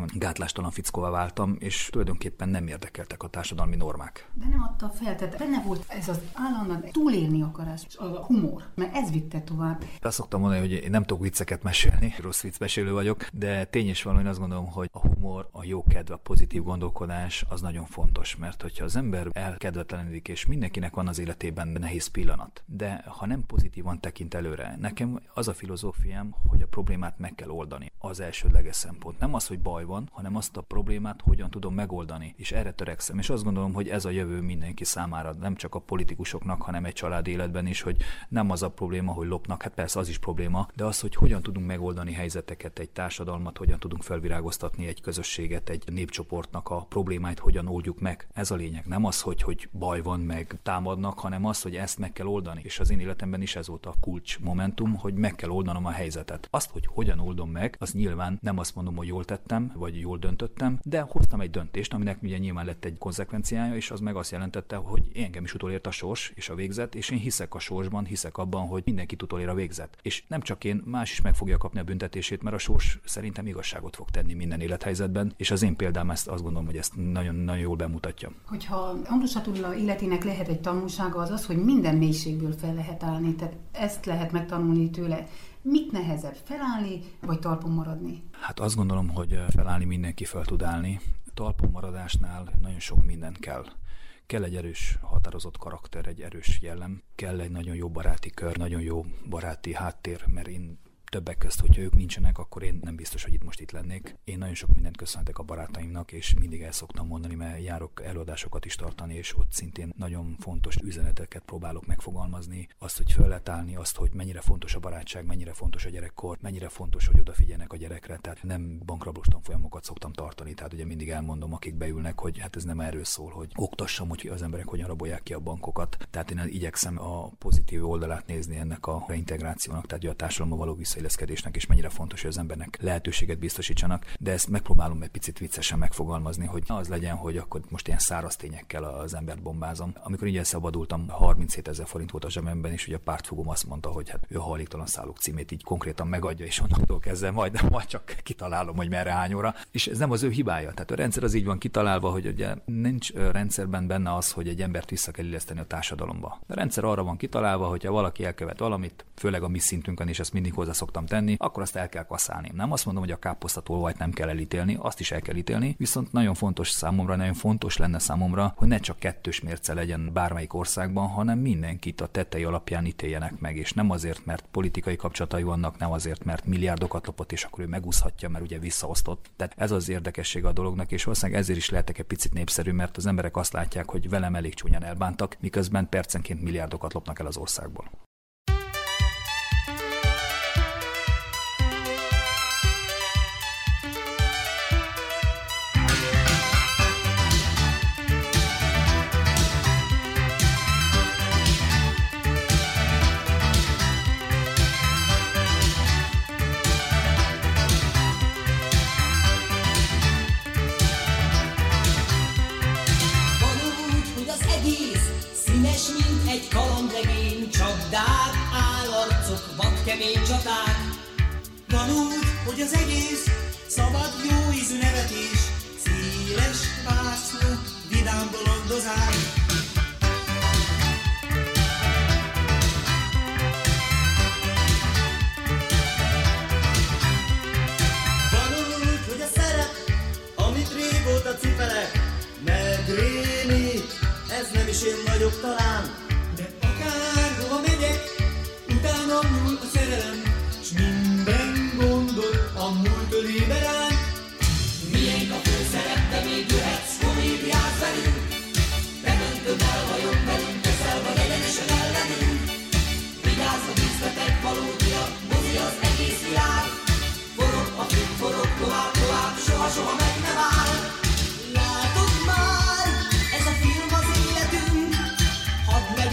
gátlástalan fickóvá váltam, és tulajdonképpen nem érdekeltek a társadalmi normák. De nem adta fel, tehát benne volt ez az állandóan túlélni akarás, a humor, mert ez vitte tovább. Azt szoktam mondani, hogy én nem tudok vicceket mesélni, rossz viccmesélő vagyok, de tény is van, én azt gondolom, hogy a humor, a jó kedv, a pozitív gondolkodás az nagyon fontos, mert hogyha az ember elkedvetlenedik, és mindenkinek van az életében nehéz pillanat, de ha nem pozitívan tekint előre, nekem az a filozófiám, hogy a problémát meg kell oldani. Az elsődleges szempont. Nem az, hogy baj van, hanem azt a problémát hogyan tudom megoldani, és erre törekszem. És azt gondolom, hogy ez a jövő mindenki számára, nem csak a politikusoknak, hanem egy család életben is, hogy nem az a probléma, hogy lopnak, hát persze az is probléma, de az, hogy hogyan tudunk megoldani helyzeteket, egy társadalmat, hogyan tudunk felvirágoztatni egy közösséget, egy népcsoportnak a problémáit, hogyan oldjuk meg. Ez a lényeg. Nem az, hogy baj van, meg támadnak, hanem az, hogy ezt meg kell oldani. És az én életemben is ez volt a kulcs momentum, hogy meg kell oldanom a helyzetet. Azt, hogy hogyan oldom meg, az nyilván nem azt mondom, hogy jól tettem, vagy jól döntöttem, de hoztam egy döntést, aminek ugye nyilván lett egy konzekvenciája, és az meg azt jelentette, hogy engem is utolért a sors és a végzet, és én hiszek a sorsban, hiszek abban, hogy mindenkit utolér a végzet. És nem csak én, más is meg fogja kapni a büntetését, mert a sors szerintem igazságot fog tenni minden élethelyzetben, és az én példám azt gondolom, hogy ezt nagyon-nagyon jól bemutatja. Hogyha Ambrus Attila életének lehet egy tanulsága, az az, hogy minden mélységből fel lehet állni, tehát ezt lehet megtanulni tőle. Mit nehezebb, felállni, vagy talpon maradni? Hát azt gondolom, hogy felállni mindenki fel tud állni. Talpon maradásnál nagyon sok minden kell. Kell egy erős, határozott karakter, egy erős jellem, kell egy nagyon jó baráti kör, nagyon jó baráti háttér, mert én többek közt, hogyha ők nincsenek, akkor én nem biztos, hogy itt lennék. Én nagyon sok mindent köszönhetek a barátaimnak, és mindig el szoktam mondani, mert járok előadásokat is tartani, és ott szintén nagyon fontos üzeneteket próbálok megfogalmazni. Azt, hogy föl lehet állni, azt, hogy mennyire fontos a barátság, mennyire fontos a gyerekkor, mennyire fontos, hogy odafigyelnek a gyerekre. Tehát nem bankrablós tanfolyamokat szoktam tartani, tehát ugye mindig elmondom, akik beülnek, hogy hát ez nem erről szól, hogy oktassam, hogy az emberek hogyan rabolják ki a bankokat. Tehát én igyekszem a pozitív oldalát nézni ennek a reintegrációnak, tehát a társadalomba való illeszkedésnek, és mennyire fontos, hogy az embernek lehetőséget biztosítsanak, de ezt megpróbálom egy picit viccesen megfogalmazni, hogy az legyen, hogy akkor most ilyen száraz tényekkel az embert bombázom. Amikor így elszabadultam, 37 000 forint volt a zsebemben, és ugye a pártfogóm azt mondta, hogy hát ő a Hajléktalan Szállók címét így konkrétan megadja, és onnantól kezdve majd csak kitalálom, hogy merre hány óra. És ez nem az ő hibája. Tehát a rendszer az így van kitalálva, hogy ugye nincs rendszerben benne az, hogy egy embert vissza kell illeszteni a társadalomba. A rendszer arra van kitalálva, hogyha valaki elkövet valamit, főleg a mi szintünkön, és ezt mindig hozzá szoktam tenni, akkor azt el kell kasszálni. Nem azt mondom, hogy a káposztatolvajt nem kell elítélni, azt is el kell ítélni, viszont nagyon fontos számomra, nagyon fontos lenne számomra, hogy ne csak kettős mérce legyen bármelyik országban, hanem mindenkit a tettei alapján ítéljenek meg, és nem azért, mert politikai kapcsolatai vannak, nem azért, mert milliárdokat lopott, és akkor ő megúszhatja, mert ugye visszaosztott. Tehát ez az érdekessége a dolognak, és valószínűleg ezért is lehetek egy picit népszerű, mert az emberek azt látják, hogy velem elég csúnyán elbántak, miközben percenként milliárdokat lopnak el az országból. Egy kalandregény, csapdák, állarcok, vadkemény csaták. Van úgy, hogy az egész szabad, jó ízű nevetés, széles vászló, vidám bolondozás. Van úgy, hogy a szerep, amit régóta cipelek, megrémít, ez nem is én vagyok talán. Akárhova megyek, utánam nyúl a szerelem, s minden gondot a múlt ölébe rám. Miénk a főszerep, de még jöhetsz komédiát velünk. Te döntöd el, vajon velünk közel vagy egyenesen ellenünk. Vigyázz a díszletek valódia, mozi az egész világ. Forog a film, forog tovább, tovább, soha meg nem áll. Látod már, ez a film az életünk, hadd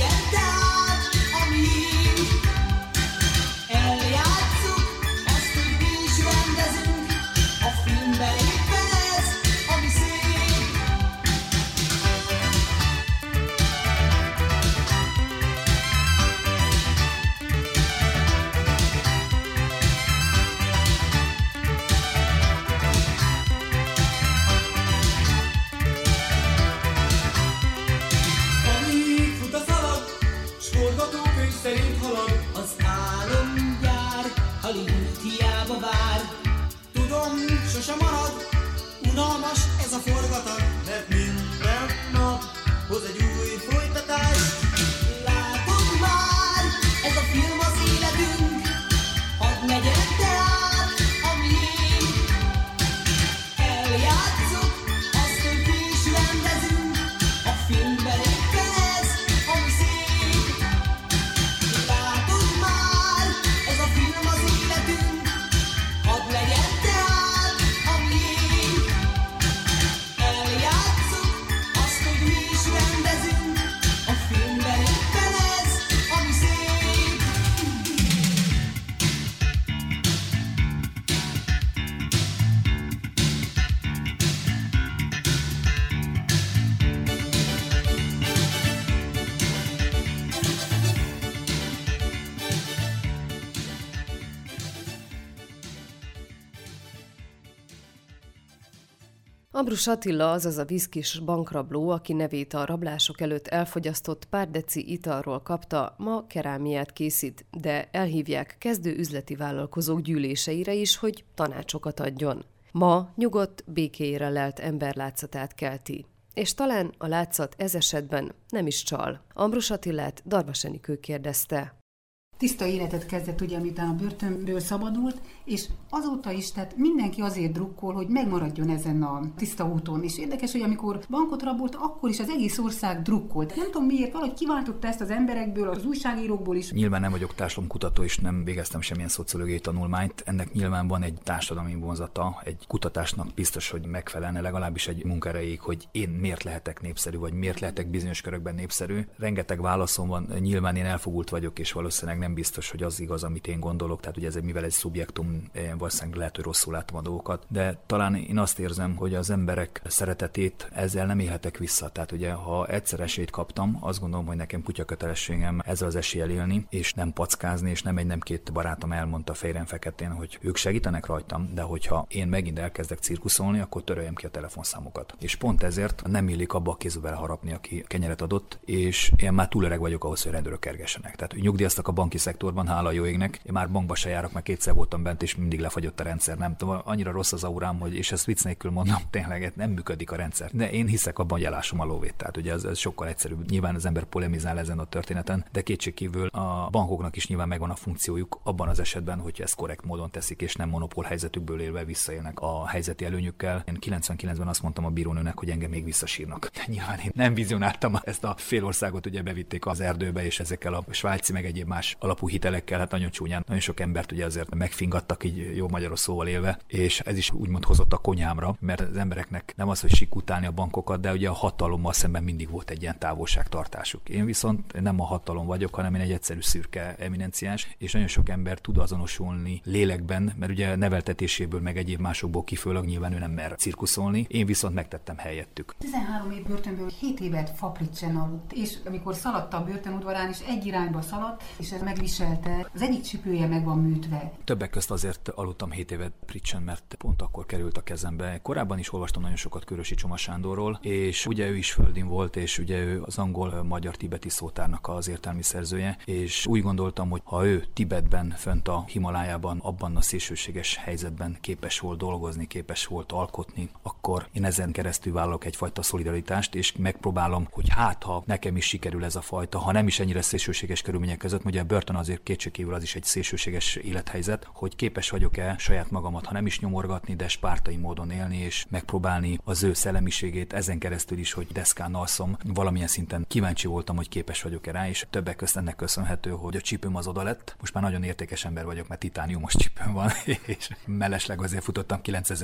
Ambrus Attila, azaz a viszkis bankrabló, aki nevét a rablások előtt elfogyasztott pár deci italról kapta, ma kerámiát készít, de elhívják kezdő üzleti vállalkozók gyűléseire is, hogy tanácsokat adjon. Ma nyugodt, békéjére lelt ember látszatát kelti. És talán a látszat ez esetben nem is csal. Ambrus Attilát Darvas Enikő kérdezte. Tiszta életet kezdett, ugye, miután a börtönből szabadult, és azóta is, tehát mindenki azért drukkol, hogy megmaradjon ezen a tiszta úton. És érdekes, hogy amikor bankot rabolt, akkor is az egész ország drukkolt. Nem tudom miért, valahogy kiváltotta ezt az emberekből, az újságírókból is. Nyilván nem vagyok társadalomkutató, és nem végeztem semmilyen szociológiai tanulmányt. Ennek nyilván van egy társadalmi vonzata, egy kutatásnak biztos, hogy megfelelne legalábbis egy munkaerejéig, hogy én miért lehetek népszerű, vagy miért lehetek bizonyos körökben népszerű. Rengeteg válaszom van, nyilván én elfogult vagyok, és valószínűleg nem biztos, hogy az igaz, amit én gondolok, tehát ugye ez mivel egy szubjektum, valószínűleg lehet, hogy rosszul látom a dolgokat, de talán én azt érzem, hogy az emberek szeretetét ezzel nem élhetek vissza. Tehát ugye, ha egyszer esélyt kaptam, azt gondolom, hogy nekem kutya kötelességem ezzel az eséllyel élni, és nem packázni, és nem két barátom elmondta fejren-feketén, hogy ők segítenek rajtam, de hogyha én megint elkezdek cirkuszolni, akkor töröljem ki a telefonszámokat. És pont ezért nem illik abba a kézbe harapni, aki kenyeret adott, és én már túl öreg vagyok ahhoz, hogy rendőrök kergessenek. Tehát nyugdíjaztak a banki szektorban, hála jó égnek. Én már bankba se járok, mert kétszer voltam bent, és mindig lefagyott a rendszer. Nem tudom, annyira rossz az aurám, hogy, és ezt vicc nélkül mondom, tényleg nem működik a rendszer. De én hiszek abban, hogy elásom a lóvét. Tehát ugye ez sokkal egyszerűbb. Nyilván az ember polemizál ezen a történeten, de kétségkívül a bankoknak is nyilván megvan a funkciójuk abban az esetben, hogyha ezt korrekt módon teszik, és nem monopól helyzetükből élve visszaélnek a helyzeti előnyükkel. Én 99-ben azt mondtam a bírónőnek, hogy engem még visszasírnak. De nyilván én nem vizionáltam ezt a fél országot, ugye bevitték az erdőbe, és ezekkel a svájci meg egyéb más alapú hitelekkel, hát nagyon csúnyán, nagyon sok embert ugye azért megfingattak, így jó magyaros szóval élve, és ez is úgymond hozott a konyhámra, mert az embereknek nem az, hogy sikutálni a bankokat, de ugye a hatalommal szemben mindig volt egy ilyen távolságtartásuk. Én viszont nem a hatalom vagyok, hanem én egy egyszerű szürke eminenciás, és nagyon sok ember tud azonosulni lélekben, mert ugye neveltetéséből meg egyéb másokból kifőleg nyilván ő nem mer cirkuszolni, én viszont megtettem helyettük. 13 év börtönből 7 évet Fapricsen aludt, és amikor szaladt a börtönudvarán is egy irányba szaladt, és ez megviselte, az egyik csipője meg van műtve. Többek közt azért aludtam 7 évet Pricsen, mert pont akkor került a kezembe. Korábban is olvastam nagyon sokat Körösi Csoma Sándorról, és ugye ő is földin volt, és ugye ő az angol-magyar-tibeti szótárnak az értelmi szerzője, és úgy gondoltam, hogy ha ő Tibetben, fönt a Himalájában, abban a szélsőséges helyzetben képes volt dolgozni, képes volt alkotni, akkor én ezen keresztül vállalok egyfajta szolidaritást, és megpróbálom, hogy hát ha nekem is sikerül ez a fajta, ha nem is ennyire szélsőséges körülmények között, ugye a börtön azért kétségkívül az is egy szélsőséges élethelyzet, hogy képes vagyok-e saját magamat, ha nem is nyomorgatni, de spártai módon élni, és megpróbálni az ő szellemiségét ezen keresztül is, hogy deszkán alszom. Valamilyen szinten kíváncsi voltam, hogy képes vagyok-e rá, és többek közt ennek köszönhető, hogy a csípőm az oda lett. Most már nagyon értékes ember vagyok, mert titániumos csípőm van, és mellesleg azért futottam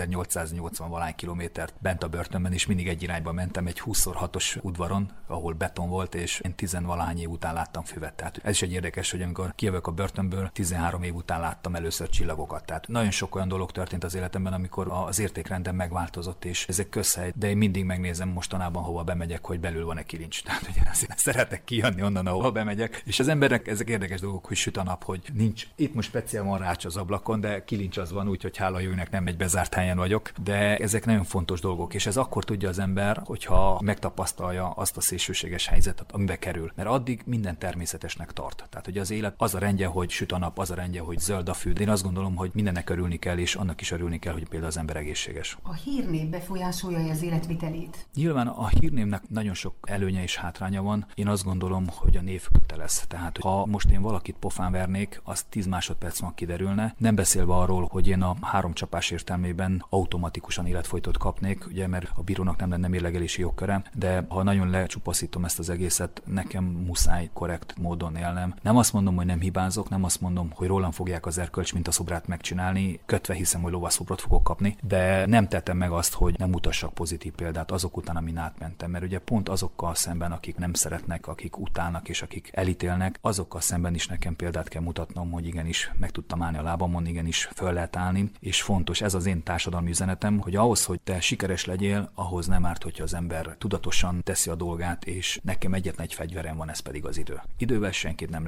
9880 valány kilométert bent a börtönben, és mindig egy irányba mentem egy 20x6-os udvaron, ahol beton volt, és én 10-valahány év után láttam füvet. Tehát ez is egy érdekes, hogy amikor kijövök a börtönből, 13 év után láttam először csillagokat. Tehát nagyon sok olyan dolog történt az életemben, amikor az értékrendem megváltozott, és ezek közhely, de én mindig megnézem mostanában, hova bemegyek, hogy belül van-e kilincs. Tehát ugye azért szeretek kijönni onnan, ahova bemegyek. És az emberek, ezek érdekes dolgok, hogy süt a nap, hogy nincs. Itt most speciál van rács az ablakon, de kilincs az van, úgyhogy hála jónak nem egy bezárt helyen vagyok. De ezek nagyon fontos dolgok, és ez akkor tudja az ember, hogyha megtapasztalja azt a szélsőséges helyzetet, amibe kerül. Mert addig minden természetesnek tart. Tehát ugye az élet az a rendje, hogy süt a nap, az a rendje, hogy zöld a fű. De én azt gondolom, hogy mindennek örülni kell, és annak is örülni kell, hogy például az ember egészséges. A hírnév befolyásolja az életvitelét? Nyilván a hírnévnek nagyon sok előnye és hátránya van. Én azt gondolom, hogy a név kötelez. Tehát ha most én valakit pofán vernék, az 10 másodperc van kiderülne. Nem beszélve arról, hogy én a 3 csapás értelmében automatikusan életfolytot kapnék, ugye, mert a bírónak nem lenne mérlegelési jogköre, de ha nagyon lecsupaszítom ezt az egészet, nekem muszáj korrekt módon élnem. Nem azt mondom, hogy nem hibázok, nem azt mondom, hogy rólam fogják az erkölcs mintaszobrát megcsinálni, kötve hiszem, hogy lovasszobrot fogok kapni, de nem tettem meg azt, hogy nem mutassak pozitív példát azok után, amin átmentem, mert ugye pont azokkal szemben, akik nem szeretnek, akik utálnak és akik elítélnek, azokkal szemben is nekem példát kell mutatnom, hogy igenis meg tudtam állni a lábamon, igenis föl lehet állni, és fontos, ez az én társadalmi üzenetem, hogy ahhoz, hogy te sikeres legyél, ahhoz nem árt, hogyha az ember tudatosan teszi a dolgát, és nekem egyetlen egy fegyverem van, ez pedig az idő. Idővel senkit nem lehet megmondani.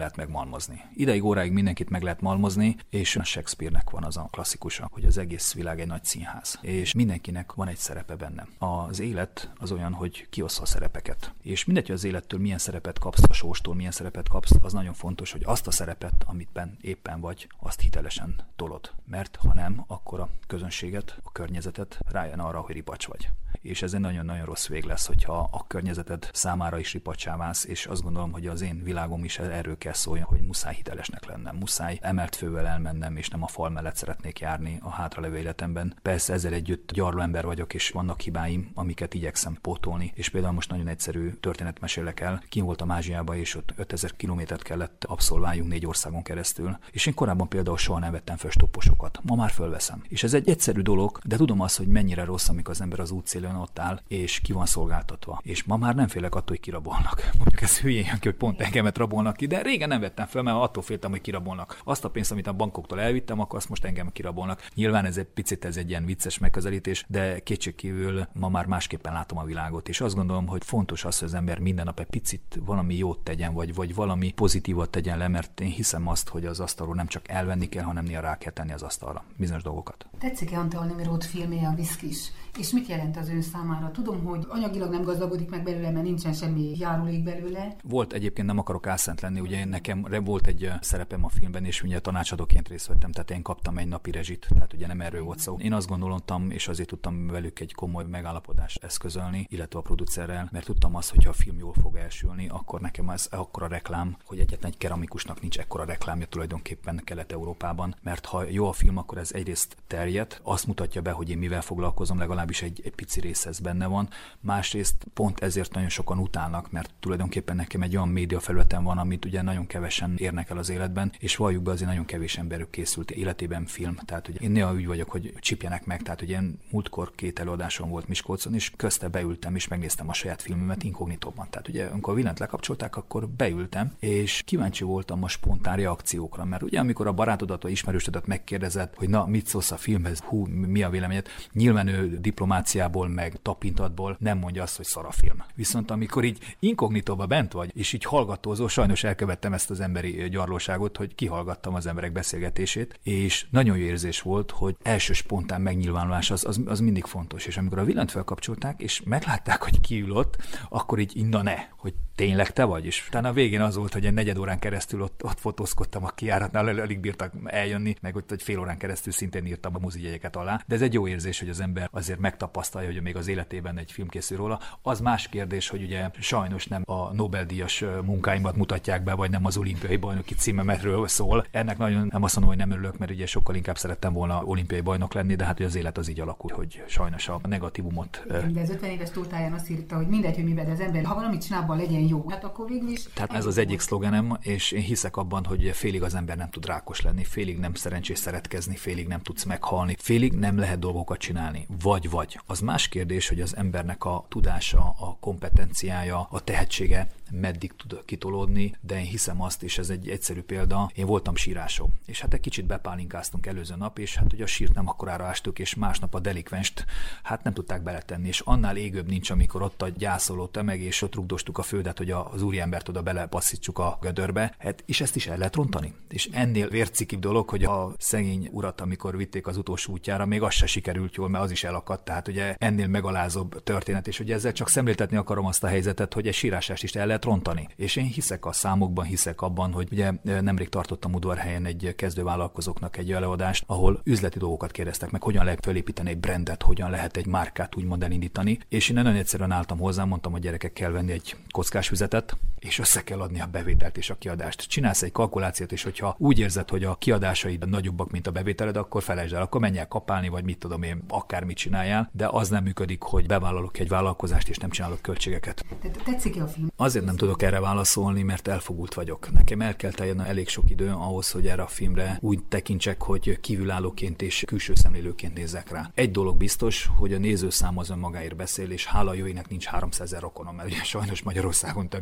malmozni. Ideig óráig mindenkit meg lehet malmozni, és a Shakespeare-nek van az a klasszikusa, hogy az egész világ egy nagy színház, és mindenkinek van egy szerepe benne. Az élet az olyan, hogy kioszza a szerepeket. És mindegy, hogy az élettől milyen szerepet kapsz, a sorstól milyen szerepet kapsz, az nagyon fontos, hogy azt a szerepet, amitben éppen vagy, azt hitelesen tolod. Mert ha nem, akkor a közönséget, a környezetet rájön arra, hogy ripacs vagy. És ez egy nagyon-nagyon rossz vég lesz, hogyha a környezeted számára is ripacsá válsz, és azt gondolom, hogy az én világom is erről kell szóljon, hogy muszáj hitelesnek lennem, muszáj emelt fővel elmennem, és nem a fal mellett szeretnék járni a hátralevő életemben. Persze ezzel együtt gyarló ember vagyok, és vannak hibáim, amiket igyekszem pótolni, és például most nagyon egyszerű történet mesélek el. Kim voltam Ázsiába, és ott 5000 kilométert kellett abszolváljunk 4 országon keresztül. És én korábban például soha nem vettem fel stopposokat. Ma már fölveszem. És ez egy egyszerű dolog, de tudom azt, hogy mennyire rossz, amikor az ember az útszélén ott áll, és ki van szolgáltatva. És ma már nem félek attól, hogy kirabolnak. Mondjuk ez hülyén jön ki, hogy pont engemet rabolnak ki, de régen nem vettem fel, mert attól féltem, hogy kirabolnak. Azt a pénzt, amit a bankoktól elvittem, akkor azt most engem kirabolnak. Nyilván ez egy ilyen vicces megközelítés, de kétségkívül ma már másképpen látom a világot, és azt gondolom, hogy fontos az, hogy az ember minden nap egy picit valami jót tegyen, vagy valami pozitívat tegyen le, mert én hiszem azt, hogy az asztalról nem csak elvenni kell, hanem néha rá kell tenni az asztalra bizonyos dolgokat. Tetszik-e Antal Nemiroth filmje, a Viszkis? És mit jelent az ön számára? Tudom, hogy anyagilag nem gazdagodik meg belőle, mert nincsen semmi járulék belőle. Volt egyébként, nem akarok álszent lenni, ugye nekem volt egy szerepem a filmben, és ugye tanácsadóként részt vettem, tehát én kaptam egy napi rezsit, tehát ugye nem erről volt szó. Én azt gondoltam, és azért tudtam velük egy komoly megállapodást eszközölni, illetve a producerrel, mert tudtam azt, hogy ha a film jól fog elsülni, akkor nekem ez akkora reklám, hogy egyetlen egy keramikusnak nincs ekkora reklámja tulajdonképpen Kelet-Európában, mert ha jó a film, akkor ez egyrészt terjed, azt mutatja be, hogy én mivel foglalkozom, legalábbis egy pici része ez benne van. Másrészt pont ezért nagyon sokan utálnak, mert tulajdonképpen nekem egy olyan média felületen van, amit ugye nagyon kevesen érnek el az életben, és valljuk be, azért nagyon kevés emberük készült életében film. Tehát ugye én néha úgy vagyok, hogy csipjenek meg, tehát ugye múltkor 2 előadásom volt Miskolcon, és közte beültem, és megnéztem a saját filmemet inkognitóban. Tehát ugye amikor a villant lekapcsolták, akkor beültem, és kíváncsi voltam a spontán reakciókra, mert ugye amikor a barátodat vagy ismerősödet megkérdezed, hogy na, mit szólsz a filmhez, mi a véleményed, nyilván ő diplomáciából meg tapintatból nem mondja azt, hogy szar a film. Viszont amikor így inkognitóba bent vagy, és így hallgatózol, sajnos elkövettem ezt az emberi gyarlóságot, hogy kihallgattam az emberek beszélgetését, és nagyon jó érzés volt, hogy első spontán megnyilvánulás az mindig fontos. És amikor a villant felkapcsolták, és meglátták, hogy ki ül ott, akkor így na ne, hogy tényleg te vagy? És utána a végén az volt, hogy egy 4 órán keresztül ott fotózkodtam a kijáratnál, alig bírtak eljönni, meg ott egy fél órán keresztül szintén írtam a mozijegyeket alá. De ez egy jó érzés, hogy az ember azért megtapasztalja, hogy még az életében egy film készül róla. Az más kérdés, hogy ugye sajnos nem a Nobel-díjas munkáimat mutatják be, vagy nem az olimpiai bajnoki címemetről szól. Ennek nagyon nem azt mondom, hogy nem örülök, mert ugye sokkal inkább szerettem volna olimpiai bajnok lenni, de hát az élet az így alakul, hogy sajnos a negatívumot. De az 50 éves tótáján azt írta, hogy mindegy, hogy mivel az ember, ha valamit csinál, abban legyen jó. Hát akkor végül is. Tehát ez az egyik szlogenem, és én hiszek abban, hogy félig az ember nem tud rákos lenni, félig nem szerencsés szeretkezni, félig nem tudsz meghalni, félig nem lehet dolgokat csinálni. Vagy. Az más kérdés, hogy az embernek a tudása, a kompetenciája, a tehetsége meddig tud kitolódni, de én hiszem azt, és ez egy egyszerű példa, én voltam sírásom, és hát egy kicsit bepálinkáztunk előző nap, és hát ugye a sírt nem akkorára ástuk, és másnap a delikvenst hát nem tudták beletenni, és annál égőbb nincs, amikor ott a gyászoló tömeg, és ott rugdostuk a földet, hogy az úriembert oda belepasszítsuk a gödörbe, hát, és ezt is el lehet rontani. És ennél vércikibb dolog, hogy a szegény urat, amikor vitték az utolsó útjára, még az se sikerült jól, mert az is elakadt, tehát ugye ennél megalázóbb történet, és ugye ezzel csak szemléltetni akarom azt a helyzetet, hogy egy sírásást is el lehet rontani. És én hiszek a számokban, hiszek abban, hogy ugye nemrég tartottam Udvarhelyen egy kezdővállalkozóknak egy előadást, ahol üzleti dolgokat kérdeztek meg, hogyan lehet felépíteni egy brandet, hogyan lehet egy márkát úgymond elindítani. És én nagyon egyszerűen álltam hozzá, mondtam, hogy gyerekek, kell venni egy kockás füzetet, és össze kell adni a bevételt és a kiadást. Csinálsz egy kalkulációt, és hogyha úgy érzed, hogy a kiadásaid nagyobbak, mint a bevételed, akkor felejtsd el, akkor menj el kapálni, vagy mit tudom én, akármit csináljál, de az nem működik, hogy bevállalok egy vállalkozást, és nem csinálok költségeket. Tetszik-e a film? Azért nem tudok erre válaszolni, mert elfogult vagyok. Nekem el kell teljen elég sok idő ahhoz, hogy erre a filmre úgy tekintsek, hogy kívülállóként és külső szemlélőként nézzek rá. Egy dolog biztos, hogy a nézőszám az önmagáért beszél, és hála jöjjnek nincs 300 000 rokonom, mert ugye sajnos Magyarországon többnyire az volt a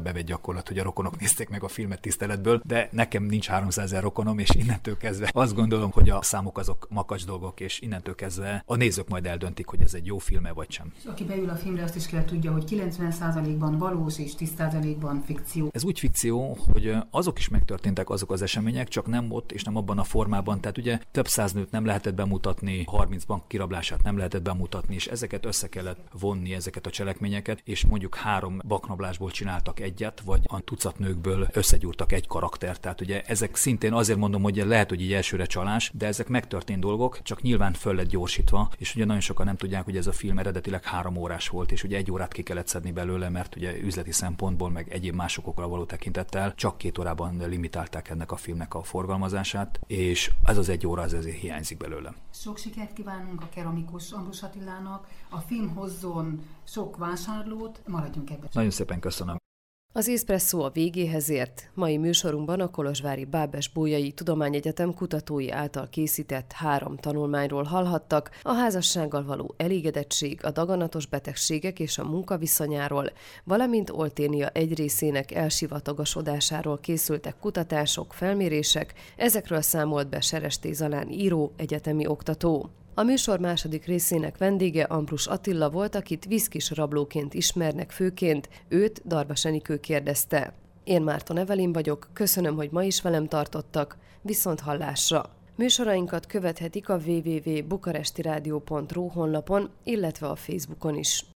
bevett gyakorlat, hogy a rokonok nézték meg a filmet tiszteletből, de nekem nincs 300 000 rokonom, és innentől kezdve azt gondolom, hogy a számok azok makacs dolgok, és innentől kezdve a nézők majd eldöntik, hogy ez egy jó film-e vagy sem. Aki beül a filmre, azt is kell tudja, hogy 90%-ban valós és 10%-ban fikció. Ez úgy fikció, hogy azok is megtörténtek, azok az események, csak nem ott és nem abban a formában. Tehát ugye több száz nőt nem lehetett bemutatni, 30 bank kirablását nem lehetett bemutatni, és ezeket össze kellett vonni, ezeket a cselekményeket, és mondjuk 3 bankrablásból csináltak egyet, vagy a tucat nőkből összegyúrtak egy karaktert. Tehát ugye ezek szintén azért mondom, hogy lehet, hogy így elsőre csalás, de ezek megtörtént dolgok, csak nyilván föl lett gyorsítva, és ugye nagyon sokan nem tudják, hogy ez a film eredetileg 3 órás volt, és ugye 1 órát ki kellett szedni belőle, mert ugye üzleti szempontból, meg egyéb másokra való tekintettel csak 2 órában limitálták ennek a filmnek a forgalmazását, és ez az 1 óra ezért hiányzik belőle. Sok sikert kívánunk a keramikus Ambrus Attilának, a film hozzon sok vásárlót, maradjunk ebben. Nagyon szépen köszönöm. Az Espresso a végéhez ért. Mai műsorunkban a kolozsvári Bábes-Bolyai Tudományegyetem kutatói által készített 3 tanulmányról hallhattak, a házassággal való elégedettség, a daganatos betegségek és a munkaviszonyáról, valamint Olténia egy részének elsivatagosodásáról készültek kutatások, felmérések, ezekről számolt be Seresté Zalán író, egyetemi oktató. A műsor második részének vendége Ambrus Attila volt, akit viszkis rablóként ismernek főként, őt Darvas Enikő kérdezte. Én Márton Evelin vagyok, köszönöm, hogy ma is velem tartottak, viszont hallásra. Műsorainkat követhetik a www.bukarestiradio.ru honlapon, illetve a Facebookon is.